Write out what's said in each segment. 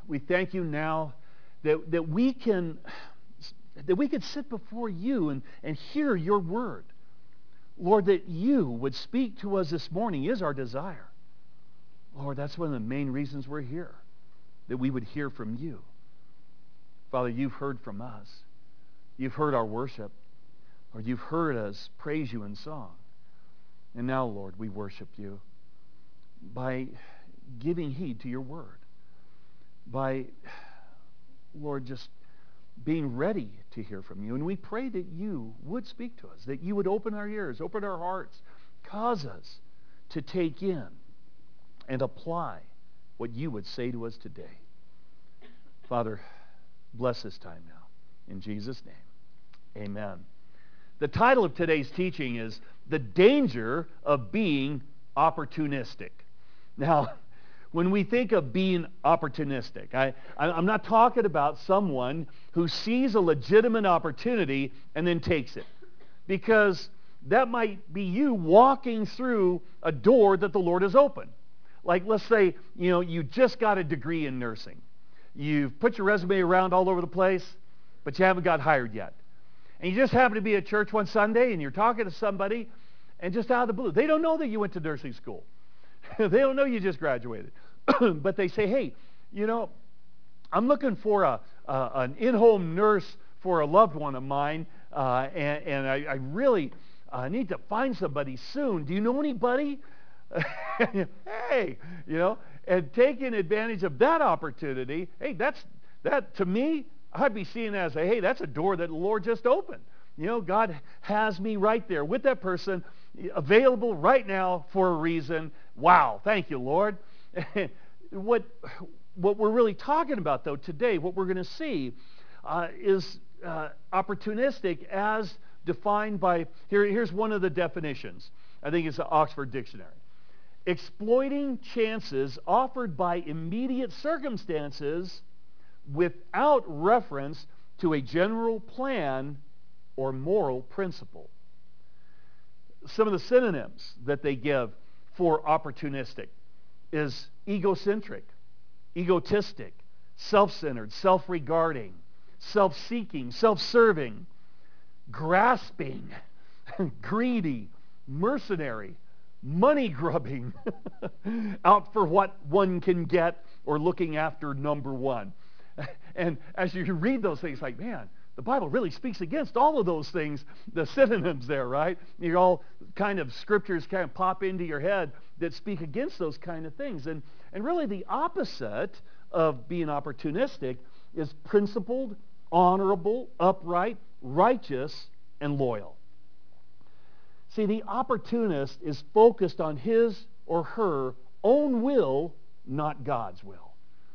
we thank you now that we can sit before you and hear your word. Lord, that you would speak to us this morning is our desire. Lord, that's one of the main reasons we're here, that we would hear from you. Father, you've heard from us. You've heard our worship. Lord, you've heard us praise you in song. And now, Lord, we worship you by giving heed to your word, by, Lord, just being ready to hear from you. And we pray that you would speak to us, that you would open our ears, open our hearts, cause us to take in and apply what you would say to us today. Father, bless this time now. In Jesus' name, amen. The title of today's teaching is The Danger of Being Opportunistic. Now, when we think of being opportunistic, I'm not talking about someone who sees a legitimate opportunity and then takes it. Because that might be you walking through a door that the Lord has opened. Like, let's say, you just got a degree in nursing. You've put your resume around all over the place, but you haven't got hired yet. And you just happen to be at church one Sunday and you're talking to somebody, and just out of the blue, they don't know that you went to nursing school. They don't know you just graduated. But they say, hey, I'm looking for an in-home nurse for a loved one of mine, and I really need to find somebody soon. Do you know anybody? Hey, and taking advantage of that opportunity, hey, that to me, I'd be seeing it as, hey, that's a door that the Lord just opened. God has me right there with that person, available right now for a reason. Wow, thank you, Lord. What we're really talking about, though, today, what we're going to see is opportunistic as defined by, here's one of the definitions. I think it's the Oxford Dictionary. Exploiting chances offered by immediate circumstances without reference to a general plan or moral principle. Some of the synonyms that they give for opportunistic is egocentric, egotistic, self-centered, self-regarding, self-seeking, self-serving, grasping, greedy, mercenary, money-grubbing, out for what one can get or looking after number one. And as you read those things, like, man, the Bible really speaks against all of those things, the synonyms there, right? You all kind of scriptures kind of pop into your head that speak against those kind of things. And really the opposite of being opportunistic is principled, honorable, upright, righteous, and loyal. See, the opportunist is focused on his or her own will, not God's will.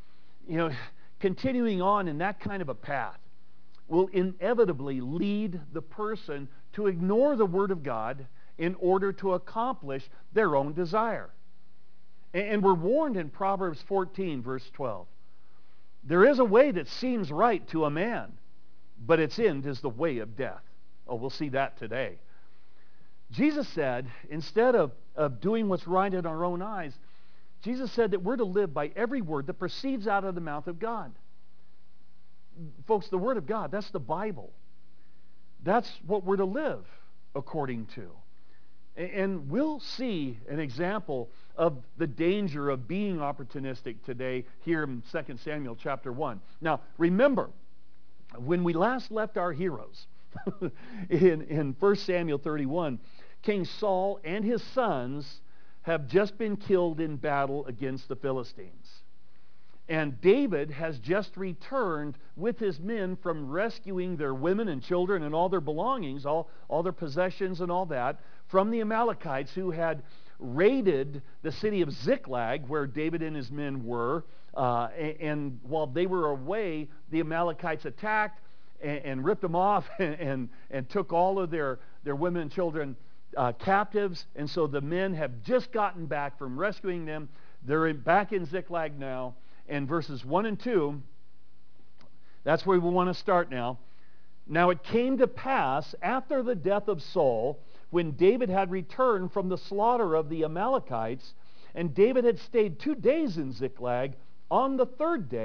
Continuing on in that kind of a path will inevitably lead the person to ignore the Word of God in order to accomplish their own desire. And we're warned in Proverbs 14, verse 12. There is a way that seems right to a man, but its end is the way of death. Oh, we'll see that today. Jesus said, instead of doing what's right in our own eyes, Jesus said that we're to live by every word that proceeds out of the mouth of God. Folks, the Word of God, that's the Bible. That's what we're to live according to. And we'll see an example of the danger of being opportunistic today here in 2 Samuel chapter 1. Now, remember, when we last left our heroes in 1 Samuel 31, King Saul and his sons have just been killed in battle against the Philistines. And David has just returned with his men from rescuing their women and children and all their belongings, all their possessions and all that, from the Amalekites who had raided the city of Ziklag, where David and his men were. And while they were away, the Amalekites attacked and ripped them off and took all of their women and children captives. And so the men have just gotten back from rescuing them. They're back in Ziklag now. And verses 1 and 2, that's where we want to start now. Now it came to pass after the death of Saul, when David had returned from the slaughter of the Amalekites, and David had stayed 2 days in Ziklag, on the third day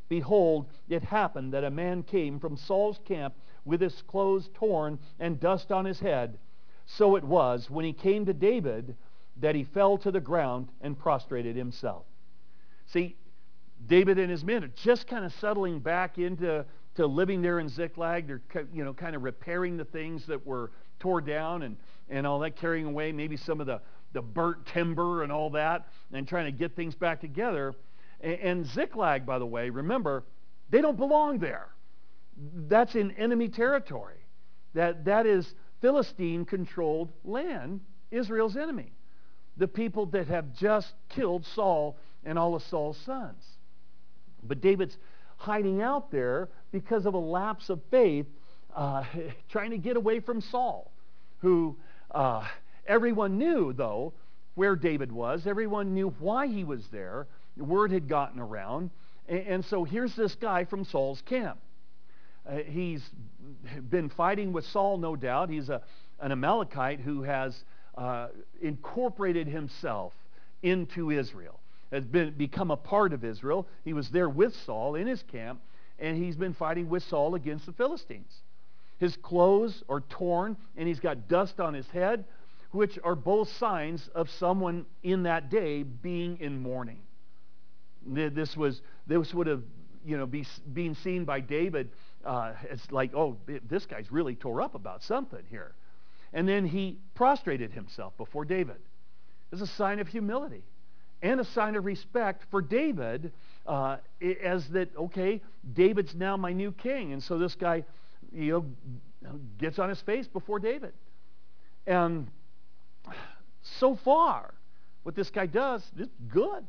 behold, it happened that a man came from Saul's camp with his clothes torn and dust on his head. So it was, when he came to David, that he fell to the ground and prostrated himself. See, David and his men are just kind of settling back into living there in Ziklag. They're kind of repairing the things that were tore down and all that, carrying away maybe some of the burnt timber and all that, and trying to get things back together. And Ziklag, by the way, remember, they don't belong there. That's in enemy territory. That is Philistine-controlled land, Israel's enemy. The people that have just killed Saul and all of Saul's sons. But David's hiding out there because of a lapse of faith, trying to get away from Saul, who everyone knew, though, where David was. Everyone knew why he was there. The word had gotten around. And so here's this guy from Saul's camp. He's been fighting with Saul, no doubt. He's an Amalekite who has incorporated himself into Israel, has become a part of Israel. He was there with Saul in his camp, and he's been fighting with Saul against the Philistines. His clothes are torn, and he's got dust on his head, which are both signs of someone in that day being in mourning. This would have, being seen by David as like, oh, this guy's really tore up about something here. And then he prostrated himself before David. It's a sign of humility and a sign of respect for David, as that, okay, David's now my new king. And so this guy, gets on his face before David. And so far, what this guy does is good.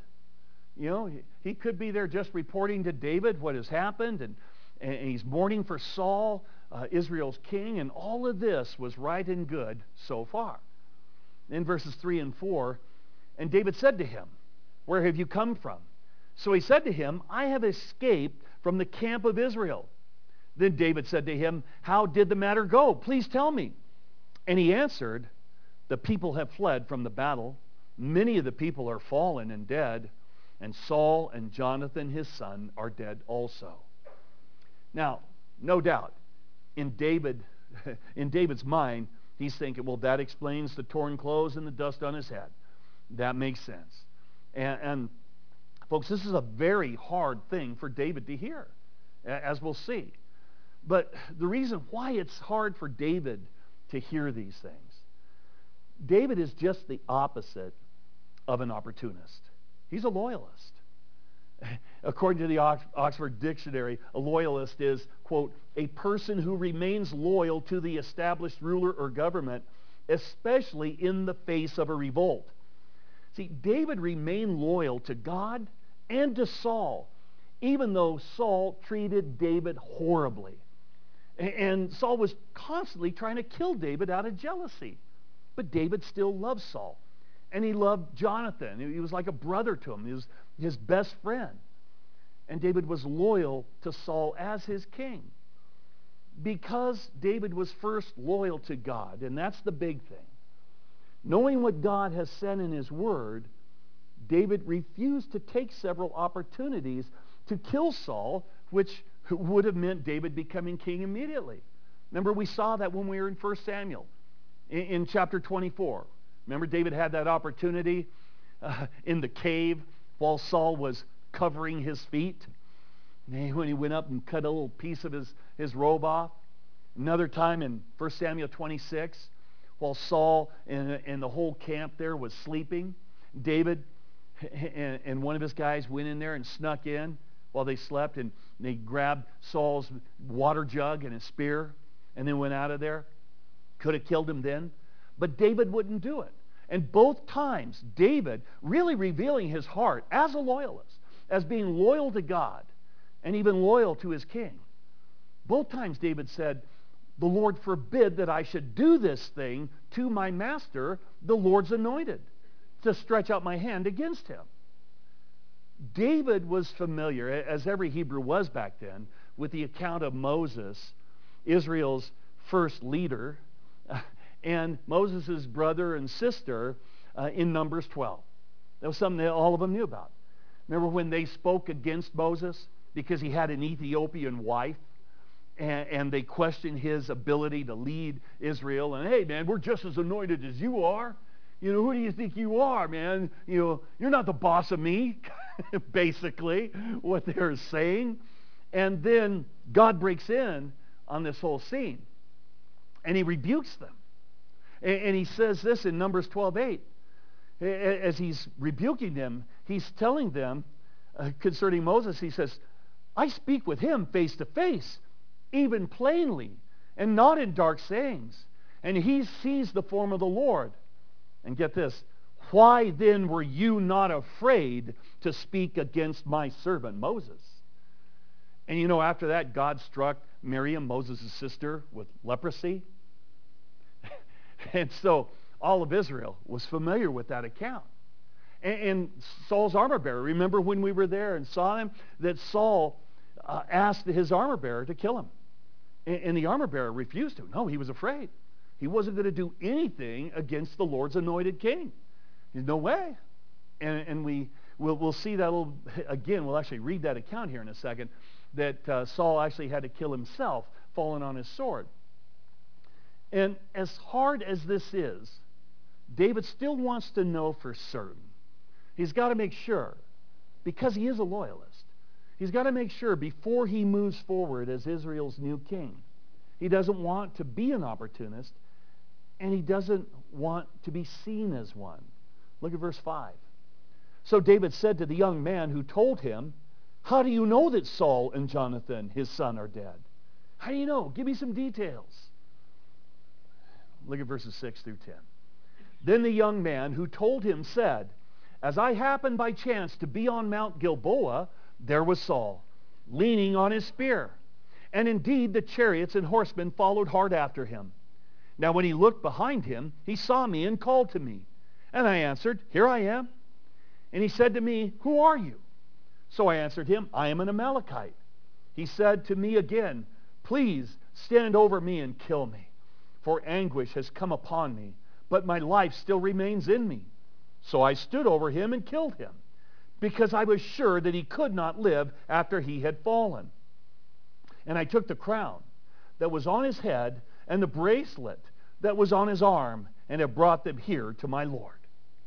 He could be there just reporting to David what has happened, and he's mourning for Saul, Israel's king, and all of this was right and good so far. In verses 3 and 4, and David said to him, "Where have you come from?" So he said to him, "I have escaped from the camp of Israel." Then David said to him, "How did the matter go? Please tell me." And he answered, "The people have fled from the battle. Many of the people are fallen and dead, and Saul and Jonathan his son are dead also." Now, no doubt, in David's mind, he's thinking, well, that explains the torn clothes and the dust on his head. That makes sense. And folks, this is a very hard thing for David to hear, as we'll see. But the reason why it's hard for David to hear these things, David is just the opposite of an opportunist. He's a loyalist. According to the Oxford Dictionary, a loyalist is, quote, a person who remains loyal to the established ruler or government, especially in the face of a revolt. See, David remained loyal to God and to Saul, even though Saul treated David horribly. And Saul was constantly trying to kill David out of jealousy. But David still loved Saul. And he loved Jonathan. He was like a brother to him. He was his best friend. And David was loyal to Saul as his king. Because David was first loyal to God, and that's the big thing. Knowing what God has said in his word, David refused to take several opportunities to kill Saul, which would have meant David becoming king immediately. Remember, we saw that when we were in 1 Samuel in chapter 24. Remember, David had that opportunity in the cave while Saul was covering his feet, when he went up and cut a little piece of his robe off. Another time in 1 Samuel 26, while Saul and the whole camp there was sleeping, David and one of his guys went in there and snuck in while they slept, and they grabbed Saul's water jug and his spear and then went out of there. Could have killed him then, but David wouldn't do it. And both times, David really revealing his heart as a loyalist, as being loyal to God and even loyal to his king. Both times David said, "The Lord forbid that I should do this thing to my master, the Lord's anointed, to stretch out my hand against him." David was familiar, as every Hebrew was back then, with the account of Moses, Israel's first leader, and Moses' brother and sister in Numbers 12. That was something that all of them knew about. Remember when they spoke against Moses? because he had an Ethiopian wife, and they questioned his ability to lead Israel. And, hey, man, we're just as anointed as you are. Who do you think you are, man? You're not the boss of me, basically, what they're saying. And then God breaks in on this whole scene, and he rebukes them. And he says this in Numbers 12:8. As he's rebuking them, he's telling them concerning Moses, he says, I speak with him face to face, even plainly, and not in dark sayings. And he sees the form of the Lord. And get this, why then were you not afraid to speak against my servant Moses? And after that, God struck Miriam, Moses' sister, with leprosy. And so all of Israel was familiar with that account. And Saul's armor bearer, remember when we were there and saw him, that Saul asked his armor bearer to kill him. And the armor bearer refused to. No, he was afraid. He wasn't going to do anything against the Lord's anointed king. There's no way. And we'll see that again. We'll actually read that account here in a second, that Saul actually had to kill himself, falling on his sword. And as hard as this is, David still wants to know for certain. He's got to make sure, because he is a loyalist, he's got to make sure before he moves forward as Israel's new king. He doesn't want to be an opportunist, and he doesn't want to be seen as one. Look at verse 5. So David said to the young man who told him, how do you know that Saul and Jonathan, his son, are dead? How do you know? Give me some details. Look at verses 6 through 10. Then the young man who told him said, as I happened by chance to be on Mount Gilboa, there was Saul, leaning on his spear. And indeed the chariots and horsemen followed hard after him. Now when he looked behind him, he saw me and called to me. And I answered, here I am. And he said to me, who are you? So I answered him, I am an Amalekite. He said to me again, please stand over me and kill me. For anguish has come upon me, but my life still remains in me. So I stood over him and killed him, because I was sure that he could not live after he had fallen. And I took the crown that was on his head and the bracelet that was on his arm, and have brought them here to my Lord.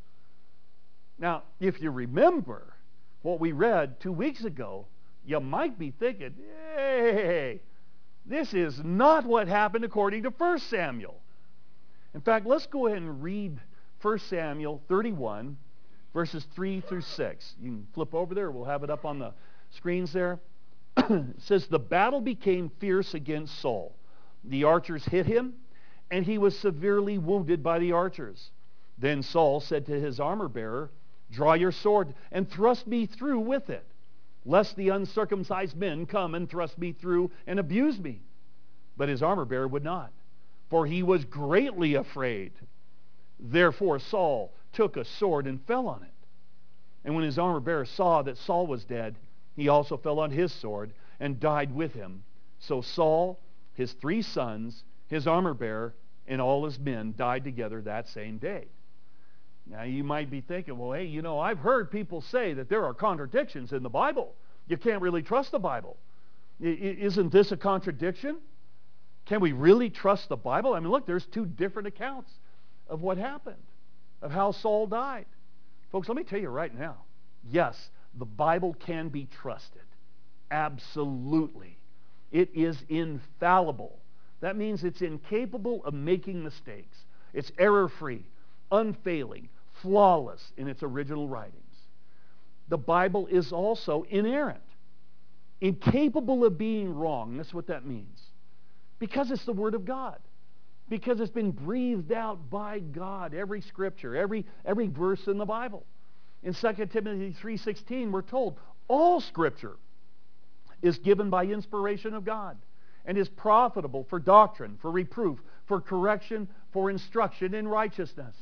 Now, if you remember what we read 2 weeks ago, you might be thinking, hey, this is not what happened according to 1 Samuel. In fact, let's go ahead and read 1 Samuel 31, verses 3 through 6. You can flip over there. We'll have it up on the screens there. It says, the battle became fierce against Saul. The archers hit him, and he was severely wounded by the archers. Then Saul said to his armor bearer, draw your sword and thrust me through with it, lest the uncircumcised men come and thrust me through and abuse me. But his armor bearer would not, for he was greatly afraid. Therefore Saul took a sword and fell on it. And when his armor bearer saw that Saul was dead, he also fell on his sword and died with him. So Saul, his 3 sons, his armor bearer, and all his men died together that same day. Now you might be thinking, well, hey, I've heard people say that there are contradictions in the Bible. You can't really trust the Bible. Isn't this a contradiction? Can we really trust the Bible? I mean, look, there's 2 different accounts of what happened, of how Saul died. Folks, let me tell you right now, yes, the Bible can be trusted. Absolutely. It is infallible. That means it's incapable of making mistakes. It's error-free, unfailing, flawless in its original writings. The Bible is also inerrant, incapable of being wrong. That's what that means. Because it's the Word of God. Because it's been breathed out by God, every scripture, every verse in the Bible. In 2 Timothy 3:16, we're told, all scripture is given by inspiration of God and is profitable for doctrine, for reproof, for correction, for instruction in righteousness.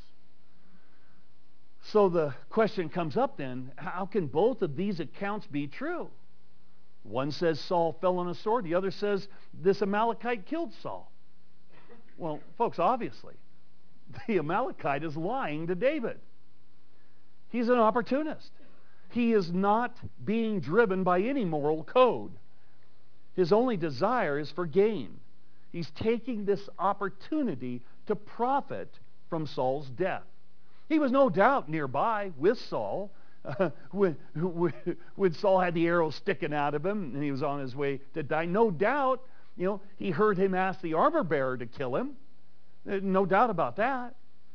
So the question comes up then, how can both of these accounts be true? One says Saul fell on a sword. The other says this Amalekite killed Saul. Well, folks, obviously, the Amalekite is lying to David. He's an opportunist. he is not being driven by any moral code. His only desire is for gain. He's taking this opportunity to profit from Saul's death. He was no doubt nearby with Saul when Saul had the arrow sticking out of him and he was on his way to die. No doubt, he heard him ask the armor bearer to kill him. No doubt about that.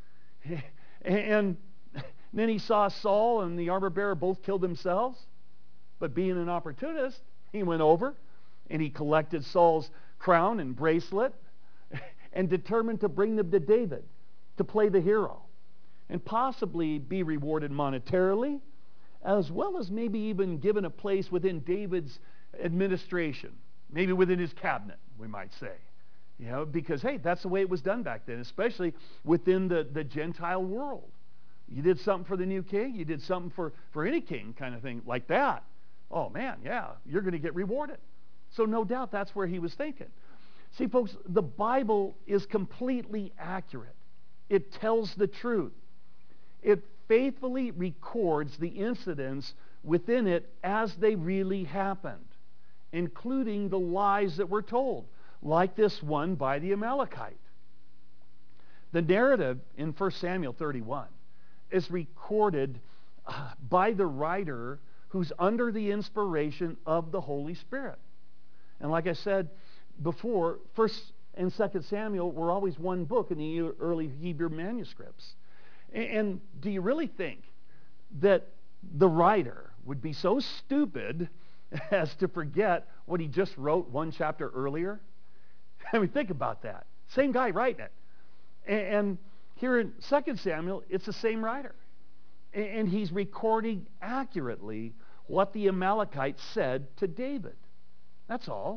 And then he saw Saul and the armor bearer both kill themselves. But being an opportunist, he went over and he collected Saul's crown and bracelet and determined to bring them to David to play the hero and possibly be rewarded monetarily, as well as maybe even given a place within David's administration, maybe within his cabinet, we might say. Because, hey, that's the way it was done back then, especially within the Gentile world. You did something for the new king, you did something for any king kind of thing like that. Oh, man, yeah, you're going to get rewarded. So no doubt that's where he was thinking. See, folks, the Bible is completely accurate. It tells the truth. It faithfully records the incidents within it as they really happened, including the lies that were told, like this one by the Amalekite. The narrative in 1 Samuel 31 is recorded by the writer who's under the inspiration of the Holy Spirit. And like I said before, 1 and 2 Samuel were always one book in the early Hebrew manuscripts. And do you really think that the writer would be so stupid as to forget what he just wrote one chapter earlier? I mean, think about that. Same guy writing it. And here in 2 Samuel, it's the same writer. And he's recording accurately what the Amalekites said to David. That's all.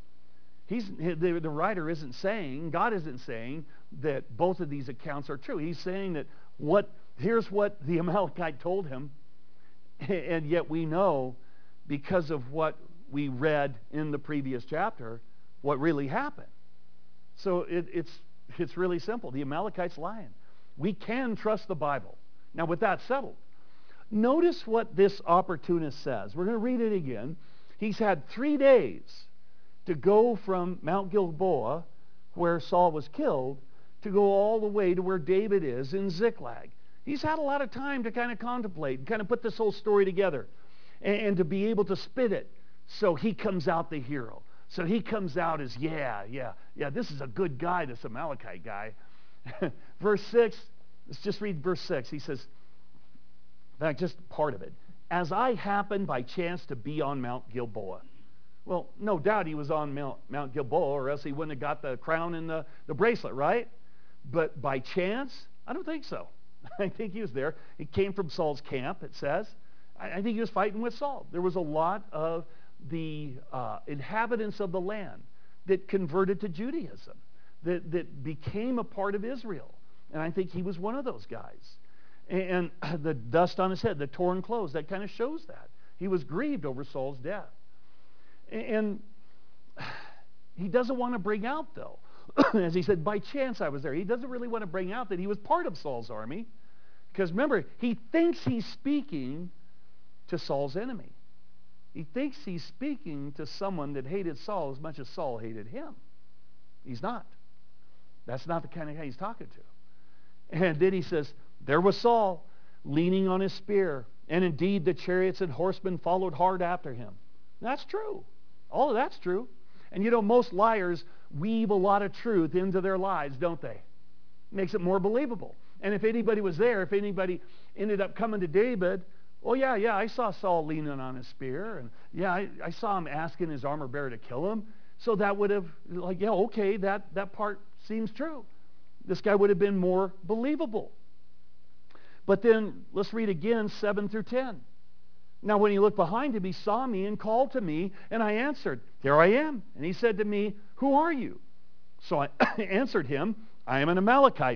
The writer isn't saying, God isn't saying that both of these accounts are true. He's saying that here's what the Amalekite told him, and yet we know, because of what we read in the previous chapter, what really happened. So it's really simple. The Amalekite's lying. We can trust the Bible. Now, with that settled, notice what this opportunist says. We're going to read it again. He's had 3 days to go from Mount Gilboa, where Saul was killed, to go all the way to where David is in Ziklag. He's had a lot of time to kind of contemplate and kind of put this whole story together and to be able to spit it. So he comes out the hero. So he comes out as, yeah, this is a good guy, this Amalekite guy. Verse 6, let's just read verse 6. He says, in fact, just part of it. As I happened by chance to be on Mount Gilboa. Well, no doubt he was on Mount Gilboa, or else he wouldn't have got the crown and the bracelet, right? But by chance, I don't think so. I think he was there. He came from Saul's camp, it says. I think he was fighting with Saul. There was a lot of the inhabitants of the land that converted to Judaism, that became a part of Israel. And I think he was one of those guys. And the dust on his head, the torn clothes, that kind of shows that. He was grieved over Saul's death. And he doesn't want to bring out, though, as he said, by chance I was there. He doesn't really want to bring out that he was part of Saul's army. Because remember, he thinks he's speaking to Saul's enemy. He thinks he's speaking to someone that hated Saul as much as Saul hated him. He's not. That's not the kind of guy he's talking to. And then he says, there was Saul leaning on his spear, and indeed the chariots and horsemen followed hard after him. That's true. All of that's true. And most liars weave a lot of truth into their lies, don't they? Makes it more believable. And if anybody was there, if anybody ended up coming to David, oh yeah, I saw Saul leaning on his spear, and yeah, I saw him asking his armor bearer to kill him. So that would have, okay, that part seems true. This guy would have been more believable. But then, let's read again, 7 through 10. Now when he looked behind him, he saw me and called to me, and I answered, here I am. And he said to me, who are you? So I answered him, I am an Amalekite.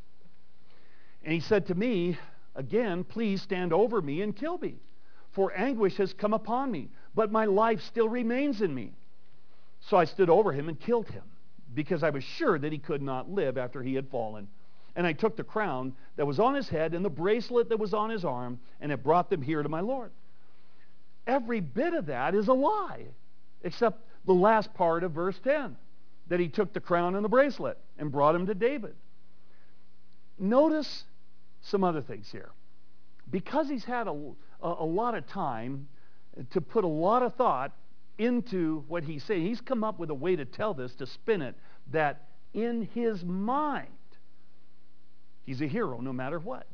And he said to me, again, please stand over me and kill me, for anguish has come upon me, but my life still remains in me. So I stood over him and killed him, because I was sure that he could not live after he had fallen. And I took the crown that was on his head and the bracelet that was on his arm, and have brought them here to my Lord. every bit of that is a lie, except the last part of verse 10, that he took the crown and the bracelet and brought him to David. Notice some other things here. Because he's had a lot of time to put a lot of thought into what he's saying, he's come up with a way to tell this, to spin it, that in his mind, he's a hero no matter what.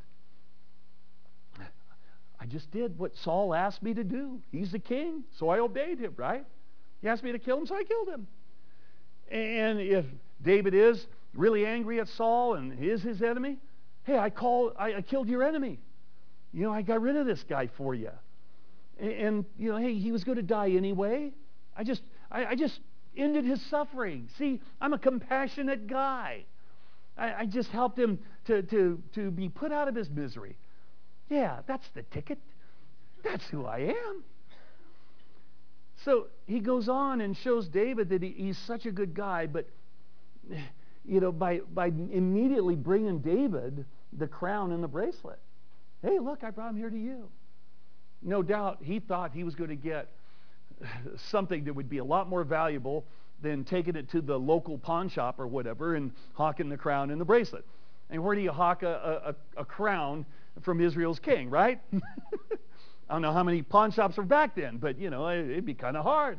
I just did what Saul asked me to do. He's the king, so I obeyed him, right? He asked me to kill him, so I killed him. And if David is really angry at Saul and is his enemy, hey, I killed your enemy. You know, I got rid of this guy for you. And you know, hey, he was going to die anyway. I just ended his suffering. See, I'm a compassionate guy. I just helped him to be put out of his misery. Yeah, that's the ticket. That's who I am. So he goes on and shows David that he's such a good guy, but you know, by immediately bringing David the crown and the bracelet. Hey, look, I brought him here to you. No doubt he thought he was going to get something that would be a lot more valuable than taking it to the local pawn shop or whatever and hawking the crown and the bracelet. And where do you hawk a crown from Israel's king, right? I don't know how many pawn shops were back then, but, you know, it'd be kind of hard.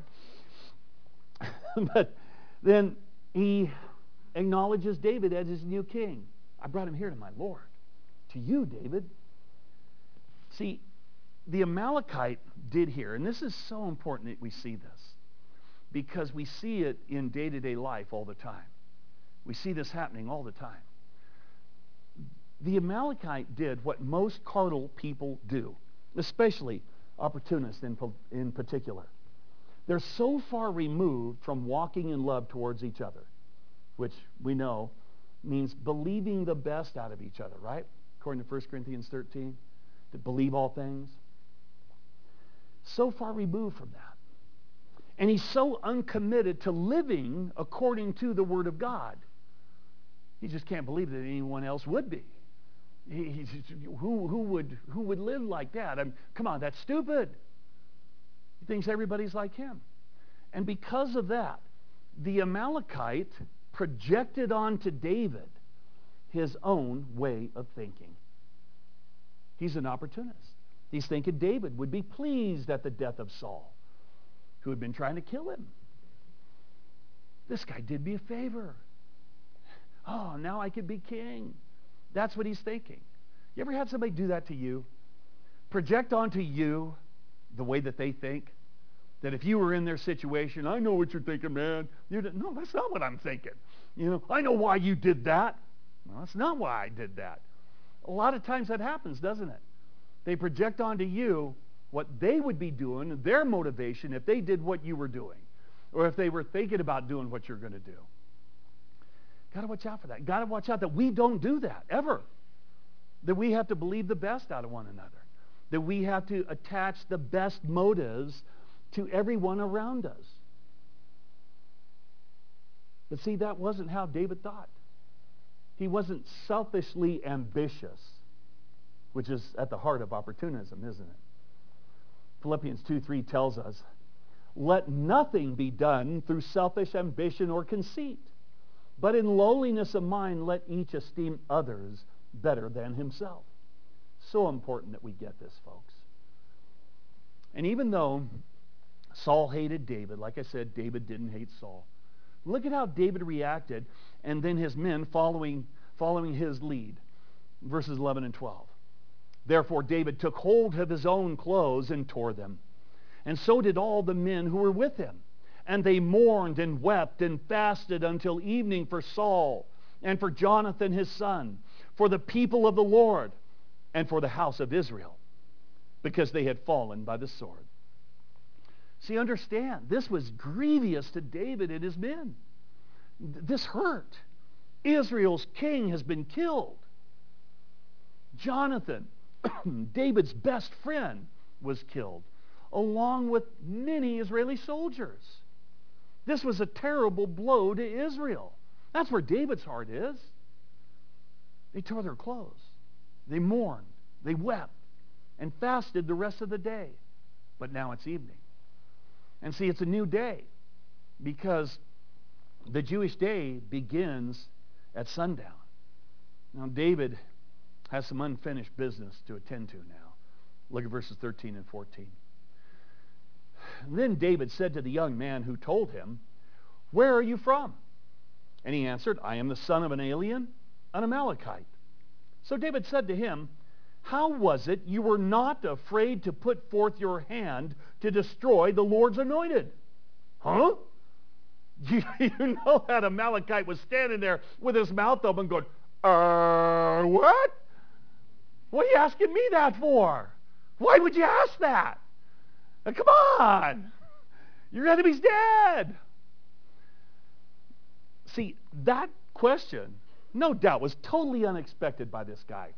But then he acknowledges David as his new king. I brought him here to my Lord, to you, David. See, the Amalekite did here, and this is so important that we see this, because we see it in day-to-day life all the time. We see this happening all the time. The Amalekite did what most carnal people do, especially opportunists in particular. They're so far removed from walking in love towards each other, which we know means believing the best out of each other, right? According to 1 Corinthians 13, to believe all things. So far removed from that. And he's so uncommitted to living according to the Word of God. He just can't believe that anyone else would be. Who would live like that? Come on, that's stupid. He thinks everybody's like him. And because of that, the Amalekite projected onto David his own way of thinking. He's an opportunist. He's thinking David would be pleased at the death of Saul, who had been trying to kill him. This guy did me a favor. Oh, now I could be king. That's what he's thinking. You ever had somebody do that to you? Project onto you the way that they think? That if you were in their situation, I know what you're thinking, man. No, that's not what I'm thinking. You know, I know why you did that. No, that's not why I did that. A lot of times that happens, doesn't it? They project onto you what they would be doing, their motivation, if they did what you were doing, or if they were thinking about doing what you're going to do. Got to watch out for that. Got to watch out that we don't do that, ever. That we have to believe the best out of one another. That we have to attach the best motives to everyone around us. But see, that wasn't how David thought. He wasn't selfishly ambitious, which is at the heart of opportunism, isn't it? Philippians 2:3 tells us, let nothing be done through selfish ambition or conceit, but in lowliness of mind let each esteem others better than himself. So important that we get this, folks. And even though Saul hated David, like I said, David didn't hate Saul. Look at how David reacted, and then his men following his lead. Verses 11 and 12. Therefore David took hold of his own clothes and tore them. And so did all the men who were with him. And they mourned and wept and fasted until evening for Saul and for Jonathan his son, for the people of the Lord, and for the house of Israel, because they had fallen by the sword. See, understand, this was grievous to David and his men. This hurt. Israel's king has been killed. Jonathan, David's best friend, was killed, along with many Israeli soldiers. This was a terrible blow to Israel. That's where David's heart is. They tore their clothes. They mourned. They wept and fasted the rest of the day. but now it's evening. And see, it's a new day because the Jewish day begins at sundown. Now, David has some unfinished business to attend to now. Look at verses 13 and 14. Then David said to the young man who told him, "Where are you from?" And he answered, "I am the son of an alien, an Amalekite." So David said to him, "How was it you were not afraid to put forth your hand to destroy the Lord's anointed?" Huh? You know that Amalekite was standing there with his mouth open going, what? What are you asking me that for? Why would you ask that? Come on. Your enemy's dead. See, that question, no doubt, was totally unexpected by this guy.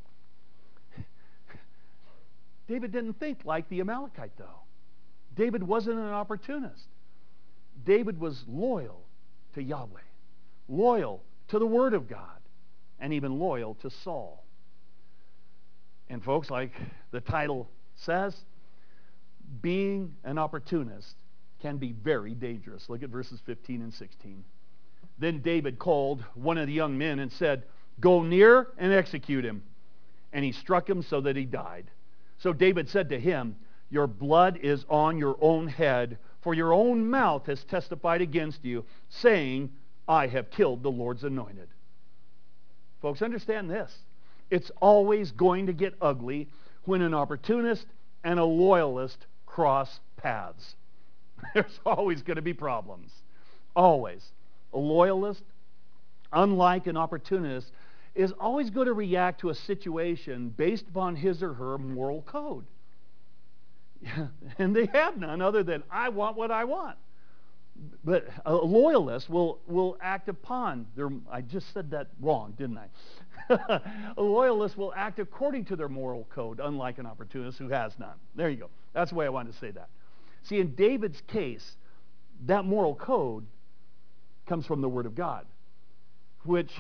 David didn't think like the Amalekite, though. David wasn't an opportunist. David was loyal to Yahweh, loyal to the Word of God, and even loyal to Saul. And folks, like the title says, being an opportunist can be very dangerous. Look at verses 15 and 16. Then David called one of the young men and said, "Go near and execute him." And he struck him so that he died. So David said to him, "Your blood is on your own head, for your own mouth has testified against you, saying, 'I have killed the Lord's anointed.'" Folks, understand this. It's always going to get ugly when an opportunist and a loyalist cross paths. There's always going to be problems. Always. A loyalist, unlike an opportunist, is always going to react to a situation based upon his or her moral code. And they have none other than, I want what I want. But a loyalist will act upon their, I just said that wrong, didn't I? A loyalist will act according to their moral code, unlike an opportunist who has none. There you go. That's the way I wanted to say that. See, in David's case, that moral code comes from the Word of God, which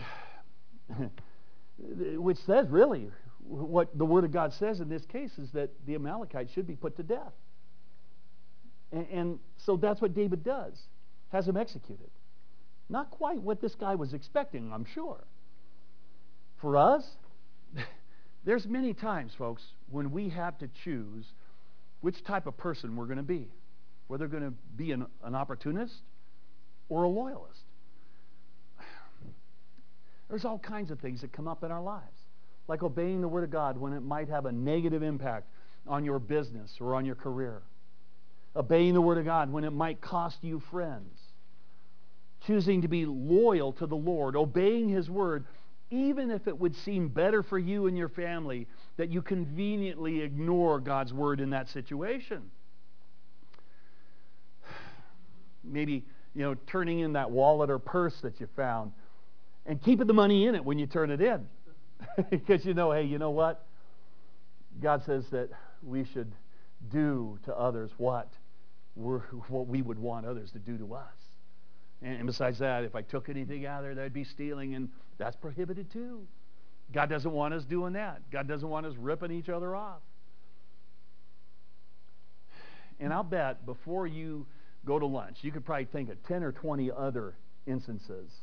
says really, what the Word of God says in this case is that the Amalekites should be put to death. And so that's what David does, has him executed. Not quite what this guy was expecting, I'm sure. For us, there's many times, folks, when we have to choose which type of person we're going to be. Whether we're going to be an opportunist or a loyalist. There's all kinds of things that come up in our lives, like obeying the Word of God when it might have a negative impact on your business or on your career. Obeying the Word of God when it might cost you friends. Choosing to be loyal to the Lord, obeying His Word, even if it would seem better for you and your family that you conveniently ignore God's Word in that situation. Maybe, turning in that wallet or purse that you found and keeping the money in it when you turn it in. Because hey, you know what? God says that we should do to others what we would want others to do to us. And besides that, if I took anything out of there, that'd be stealing, and that's prohibited too. God doesn't want us doing that. God doesn't want us ripping each other off. And I'll bet before you go to lunch, you could probably think of 10 or 20 other instances,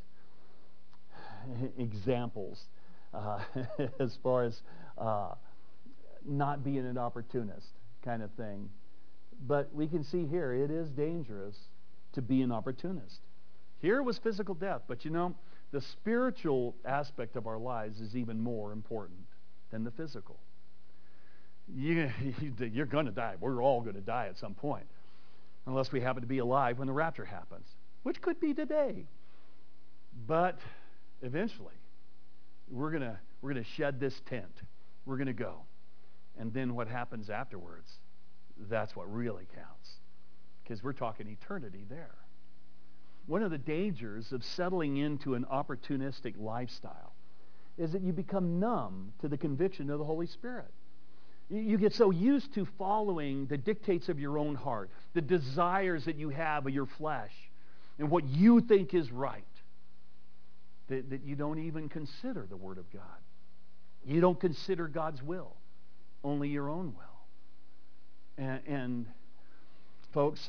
examples, as far as not being an opportunist kind of thing. But we can see here, it is dangerous to be an opportunist. Here was physical death, but the spiritual aspect of our lives is even more important than the physical. You're going to die. We're all going to die at some point, unless we happen to be alive when the rapture happens, which could be today. But eventually, we're going to shed this tent. We're going to go. And then what happens afterwards, that's what really counts, because we're talking eternity there. One of the dangers of settling into an opportunistic lifestyle is that you become numb to the conviction of the Holy Spirit. You get so used to following the dictates of your own heart, the desires that you have of your flesh, and what you think is right, that you don't even consider the Word of God. You don't consider God's will, only your own will. And folks,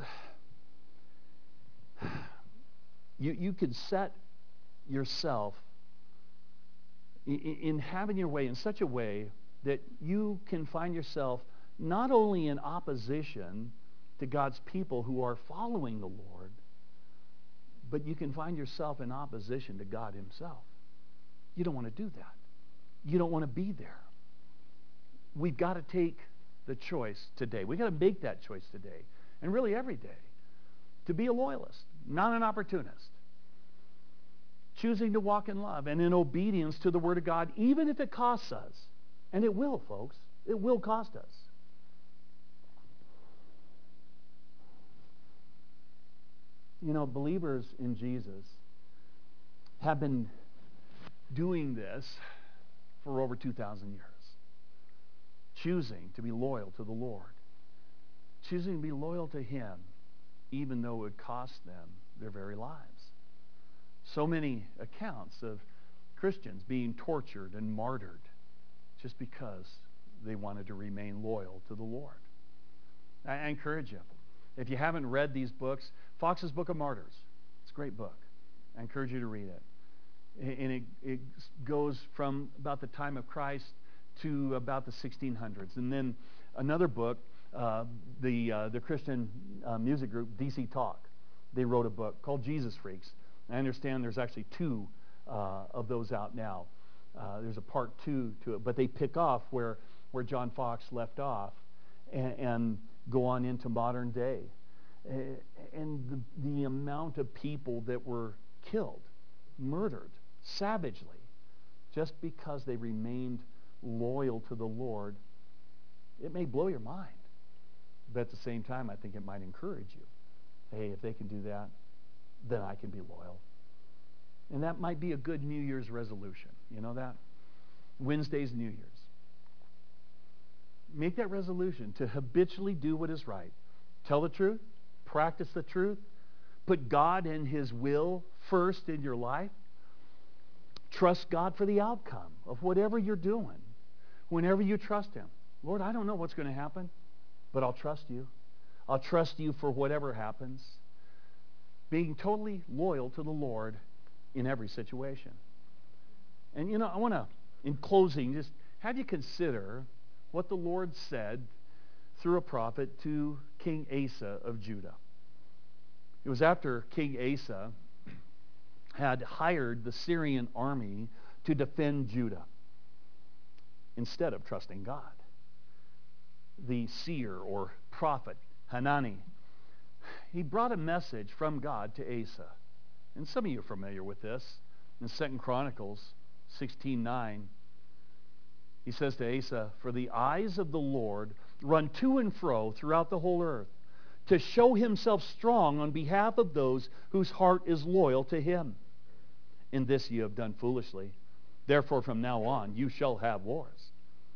you could set yourself in having your way in such a way that you can find yourself not only in opposition to God's people who are following the Lord, but you can find yourself in opposition to God himself. You don't want to do that. You don't want to be there. We've got to take the choice today. We've got to make that choice today, and really every day, to be a loyalist, not an opportunist. Choosing to walk in love and in obedience to the Word of God, even if it costs us. And it will, folks. It will cost us. You know, believers in Jesus have been doing this for over 2,000 years. Choosing to be loyal to the Lord. Choosing to be loyal to him, even though it would cost them their very lives. So many accounts of Christians being tortured and martyred just because they wanted to remain loyal to the Lord. I encourage you, if you haven't read these books, Fox's Book of Martyrs, it's a great book. I encourage you to read it. And it goes from about the time of Christ to about the 1600s. And then another book, the Christian music group DC Talk, they wrote a book called Jesus Freaks. I understand there's actually two of those out now. There's a part 2 to it, but they pick off where John Fox left off and go on into modern day. And the amount of people that were killed, murdered, savagely, just because they remained loyal to the Lord, it may blow your mind. But at the same time, I think it might encourage you. Hey, if they can do that, then I can be loyal. And that might be a good New Year's resolution. You know that? Wednesday's New Year's. Make that resolution to habitually do what is right. Tell the truth. Practice the truth. Put God and his will first in your life. Trust God for the outcome of whatever you're doing. Whenever you trust him. Lord, I don't know what's going to happen, but I'll trust you. I'll trust you for whatever happens. Being totally loyal to the Lord in every situation. And you know, I want to, in closing, just have you consider what the Lord said through a prophet to King Asa of Judah. It was after King Asa had hired the Syrian army to defend Judah instead of trusting God. The seer or prophet Hanani, he brought a message from God to Asa. And some of you are familiar with this. In 2 Chronicles 16:9, he says to Asa, "For the eyes of the Lord run to and fro throughout the whole earth, to show himself strong on behalf of those whose heart is loyal to him. In this you have done foolishly. Therefore from now on you shall have wars."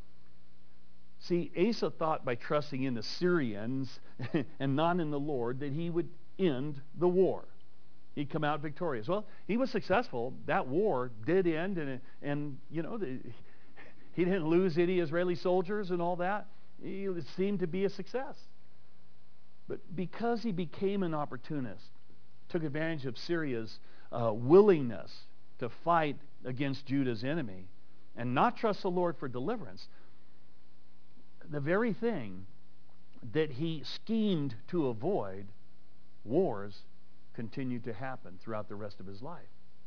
See, Asa thought by trusting in the Syrians and not in the Lord that he would end the war. He'd come out victorious. Well, he was successful. That war did end, and you know, he didn't lose any Israeli soldiers and all that. It seemed to be a success. But because he became an opportunist, took advantage of Syria's willingness to fight against Judah's enemy and not trust the Lord for deliverance, the very thing that he schemed to avoid, wars, continued to happen throughout the rest of his life.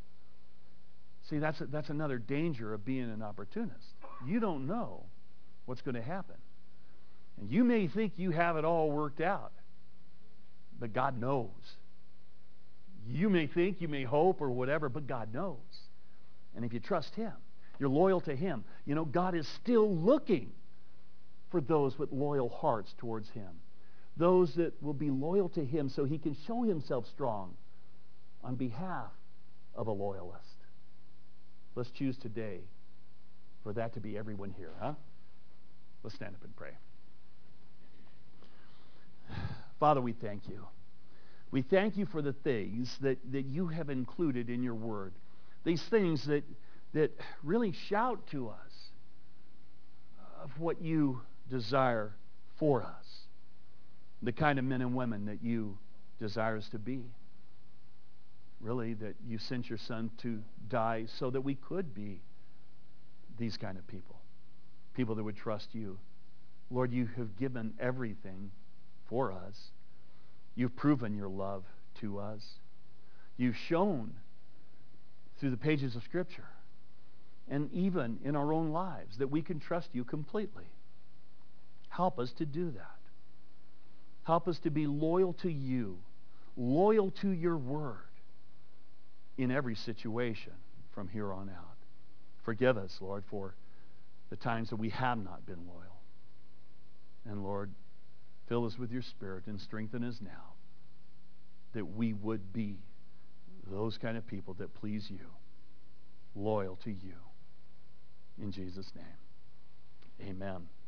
See, that's another danger of being an opportunist. You don't know what's going to happen. And you may think you have it all worked out, but God knows. You may think, you may hope or whatever, but God knows. And if you trust him, you're loyal to him, you know, God is still looking for those with loyal hearts towards him. Those that will be loyal to him so he can show himself strong on behalf of a loyalist. Let's choose today for that to be everyone here, huh? Let's stand up and pray. Father, we thank you. We thank you for the things that you have included in your word. These things that really shout to us of what you desire for us. the kind of men and women that you desire us to be. Really, that you sent your Son to die so that we could be these kind of people. People that would trust you. Lord, you have given everything for us. You've proven your love to us. You've shown through the pages of Scripture and even in our own lives that we can trust you completely. Help us to do that. Help us to be loyal to you, loyal to your word in every situation from here on out. Forgive us, Lord, for the times that we have not been loyal. And Lord, fill us with your Spirit and strengthen us now that we would be those kind of people that please you, loyal to you. In Jesus' name, amen.